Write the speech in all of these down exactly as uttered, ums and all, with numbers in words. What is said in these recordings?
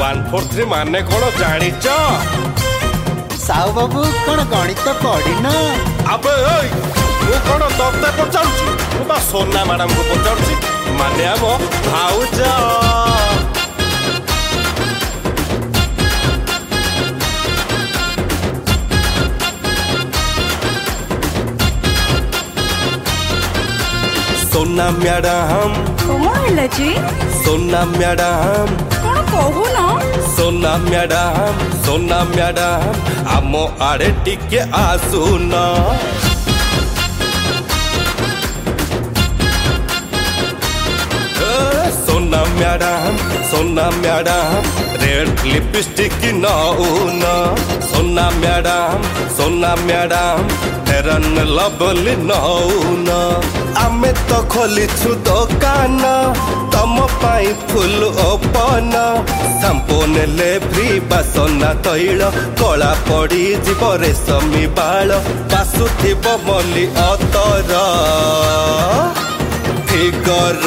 One four three माने कौन जानिच? साहु बाबू कौन गणित पढ़िन? अबे ओय मु कौन तोते पचारुची? मु बा सोना मैडम को पचारुची। माने आम भाउज सोना मैडम कौन है जी? सोना मैडम कौन कहू न? सोना मैडम सोना मैडम आम आड़े टिके आसुन। Sona madam Sona madam red lipstick नौन। Sona madam Sona madam fair and lovely नौन। आमे तो खोलीछु दुकान तम पाई फुल ओपन। शांपू नेले फ्री बासना तैल कला पड़ी जीव रेशमी बाल बासुथिब मली अतर फिगर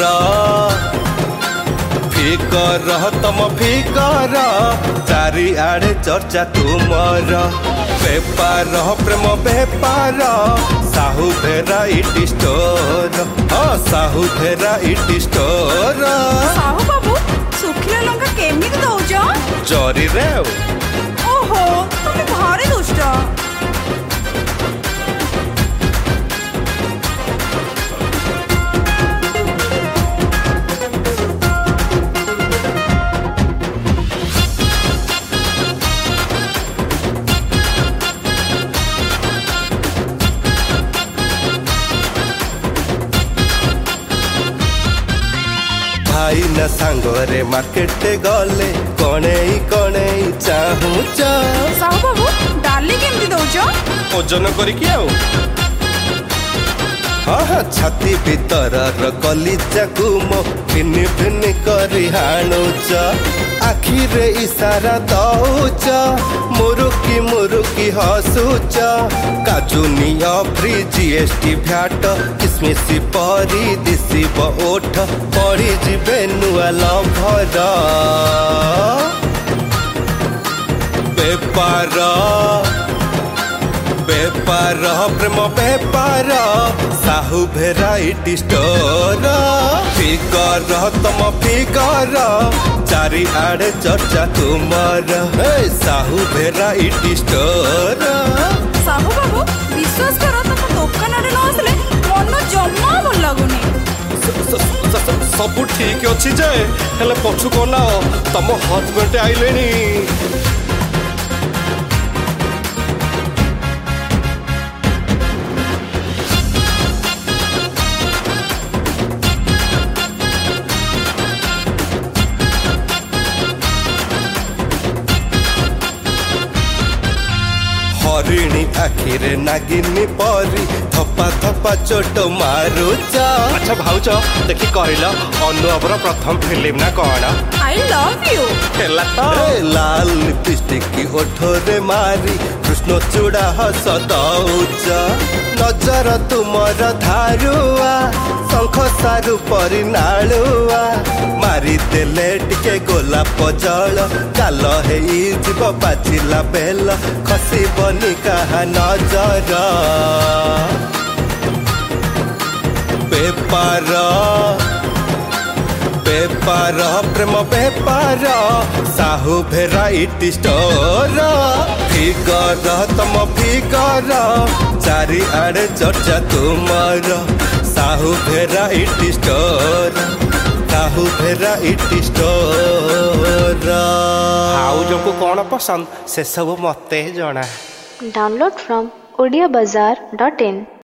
फिकर तम फिकर चारिआडे चर्चा तुमर बेपार प्रेम बेपार साहू भेराइटी स्टोर। हाँ साहू भेराइटी स्टोर। साहू बाबू सुखिला लंका केमिति दउछ? जरी रे। ओहो तुम भारी दुष्ट। भाई न सांगरे मार्केट गले कणे कणे चाहूच। साहू बाबू डाली केमिति दउछ? ओजन करिकी आउ हाँ हाँ छाती भीतर कलिजा को मो भिन भिन करी हाणुच। आखिरे इशारा दउच मुरुकी मुरुकी हसुच। काजू निया फ्री जीएसटी भ्याट किसमिस परी दिशिब ओठ पड़ी जिबे नुआ लभर बेपार बेपार प्रेम बेपार साहू भेराइटी स्टोर। फिगर तम फिगर चारिआडे चर्चा तुमर साहू भेराइटी स्टोर। साहू बाबू विश्वास कर तुम दुकान आड़े न आसले मन जम्मा भल लगुनी। सब ठीक अच्छी जे हेले पछु कोना तम हजबैंड आइलेनी। हरिणी आखिरे नागिनी परी थपा थपा चोट मारुच। अच्छा भाउच देखि कहल अनुवर प्रथम फिल्म ना कौन? I love you. हेला तो लाल लिपस्टिक ओठरे मारी कृष्ण चूड़ा हस दउच। नजर तुमर धारुआ शंख सारू परी नालुआ मारी देले टिके गोलाप जल काल हेई जीव पाचिला बेल खसिबनी कहा नजर बेपार बेपार प्रेम बेपार साहू भेराइटी स्टोर। फिगर तम फिगर चारिआडे चर्चा तुमर Sahu variety store Sahu variety store. भाउज को कौन पसंद से सब मते जना। डाउनलोड फ्रॉम ओडिया बाजार डॉट इन।